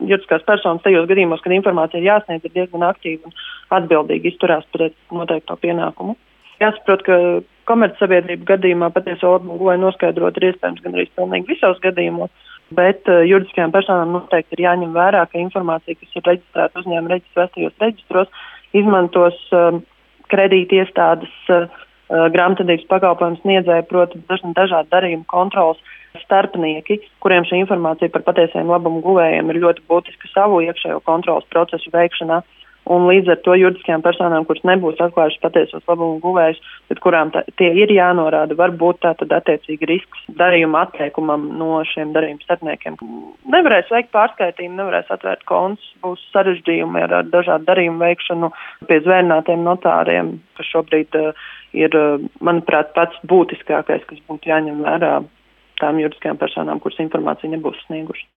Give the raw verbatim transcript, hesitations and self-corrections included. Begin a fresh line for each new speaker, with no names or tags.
juridiskās personas tajos gadījumos, kad informācija ir jāsniedz, ir diezgan aktīvi un atbildīgi izturās pret noteikto pienākumu. Jāsaprot, ka komercsabiedrību gadījumā patieso labumu guvēju noskaidrot ir iespējams gan arī pilnīgi visos gadījumos, bet uh, juridiskajām personām noteikti ir jāņem vērā, ka informācija, kas ir reģistrēta uzņēmuma reģistros, vestajos reģistros, izmantos uh, kredīti iestādes, uh, grāmatvedības pakalpojumu sniedzēji, proti dažādi darījumu kontrolas starpnieki, kuriem šī informācija par patiesiem labumu guvējiem ir ļoti būtiska savu iekšējo kontrolas procesu veikšanā. Un līdz ar to juridiskajām personām, kuras nebūs atklājušas patiesos labumu guvējus, bet kurām tā, tie ir jānorāda, var būt tātad attiecīgi risks darījuma atteikumam no šiem darījuma starpniekiem. Nevarēs veikt pārskaitījumu, nevarēs atvērt kontus, būs sarežģījumi ar, ar dažādu darījumu veikšanu pie zvērnātiem notāriem, kas šobrīd uh, ir, uh, manuprāt, pats būtiskākais, kas būtu jāņem vērā tām juridiskajām personām, kuras informāciju nebūs sniegušas.